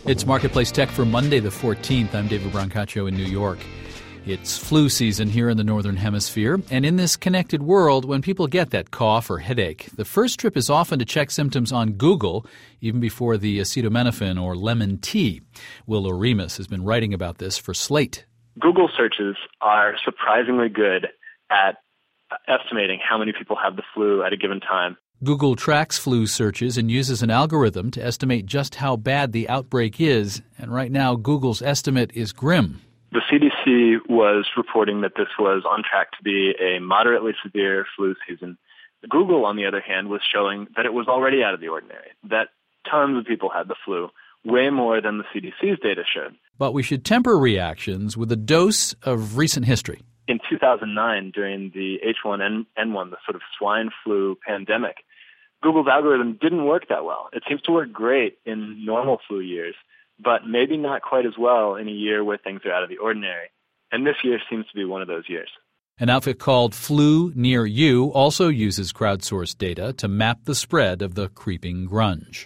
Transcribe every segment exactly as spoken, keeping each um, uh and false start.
It's Marketplace Tech for Monday the fourteenth. I'm David Brancaccio in New York. It's flu season here in the Northern Hemisphere, and in this connected world, when people get that cough or headache, the first trip is often to check symptoms on Google, even before the acetaminophen or lemon tea. Will Oremus has been writing about this for Slate. Google searches are surprisingly good at estimating how many people have the flu at a given time. Google tracks flu searches and uses an algorithm to estimate just how bad the outbreak is, and right now Google's estimate is grim. The C D C was reporting that this was on track to be a moderately severe flu season. Google, on the other hand, was showing that it was already out of the ordinary, that tons of people had the flu, way more than the C D C's data showed. But we should temper reactions with a dose of recent history. In two thousand nine, during the H one N one, the sort of swine flu pandemic, Google's algorithm didn't work that well. It seems to work great in normal flu years, but maybe not quite as well in a year where things are out of the ordinary. And this year seems to be one of those years. An outfit called Flu Near You also uses crowdsourced data to map the spread of the creeping grunge.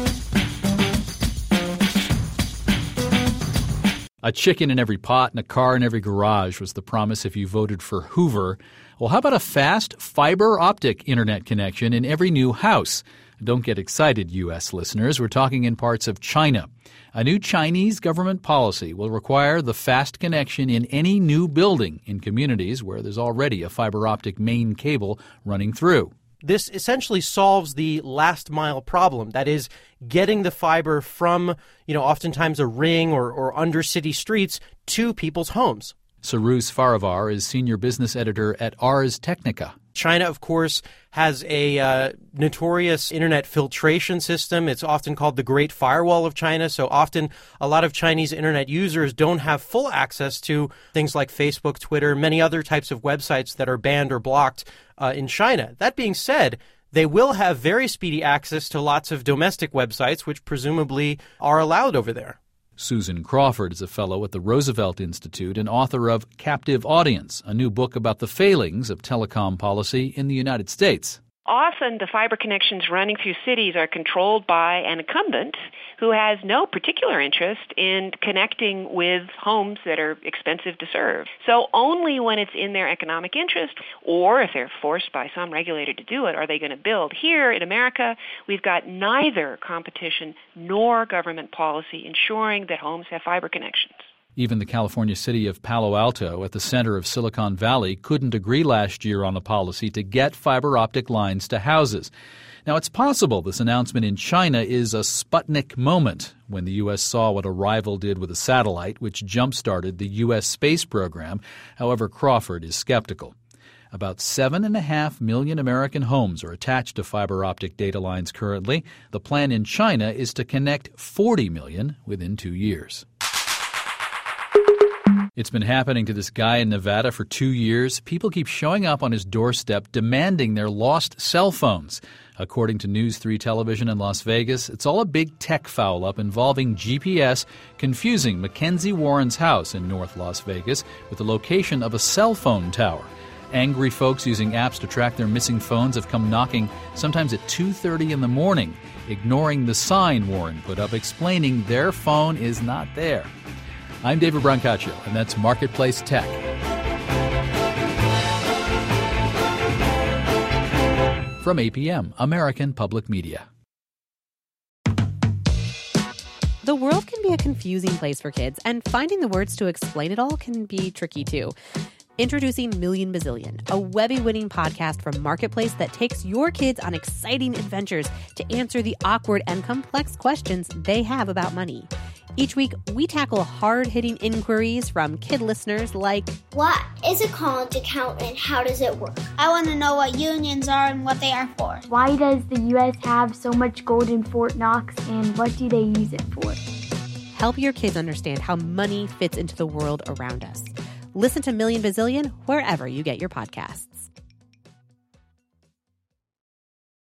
A chicken in every pot and a car in every garage was the promise if you voted for Hoover. Well, how about a fast fiber optic internet connection in every new house? Don't get excited, U S listeners. We're talking in parts of China. A new Chinese government policy will require the fast connection in any new building in communities where there's already a fiber optic main cable running through. This essentially solves the last mile problem. That is, getting the fiber from, you know, oftentimes a ring or, or under city streets to people's homes. Sarus Farivar is senior business editor at Ars Technica. China, of course, has a uh, notorious internet filtration system. It's often called the Great Firewall of China. So often a lot of Chinese internet users don't have full access to things like Facebook, Twitter, many other types of websites that are banned or blocked uh, in China. That being said, they will have very speedy access to lots of domestic websites, which presumably are allowed over there. Susan Crawford is a fellow at the Roosevelt Institute and author of Captive Audience, a new book about the failings of telecom policy in the United States. Often the fiber connections running through cities are controlled by an incumbent who has no particular interest in connecting with homes that are expensive to serve. So only when it's in their economic interest, or if they're forced by some regulator to do it, are they going to build. Here in America, we've got neither competition nor government policy ensuring that homes have fiber connections. Even the California city of Palo Alto, at the center of Silicon Valley, couldn't agree last year on the policy to get fiber optic lines to houses. Now, it's possible this announcement in China is a Sputnik moment, when the U S saw what a rival did with a satellite, which jump-started the U S space program. However, Crawford is skeptical. About seven and a half million American homes are attached to fiber optic data lines currently. The plan in China is to connect forty million within two years. It's been happening to this guy in Nevada for two years. People keep showing up on his doorstep demanding their lost cell phones. According to News three Television in Las Vegas, it's all a big tech foul-up involving G P S confusing Mackenzie Warren's house in North Las Vegas with the location of a cell phone tower. Angry folks using apps to track their missing phones have come knocking, sometimes at two thirty in the morning, ignoring the sign Warren put up explaining their phone is not there. I'm David Brancaccio, and that's Marketplace Tech. From A P M, American Public Media. The world can be a confusing place for kids, and finding the words to explain it all can be tricky too. Introducing Million Bazillion, a Webby-winning podcast from Marketplace that takes your kids on exciting adventures to answer the awkward and complex questions they have about money. Each week, we tackle hard-hitting inquiries from kid listeners like, what is a college account and how does it work? I want to know what unions are and what they are for. Why does the U S have so much gold in Fort Knox and what do they use it for? Help your kids understand how money fits into the world around us. Listen to Million Bazillion wherever you get your podcasts.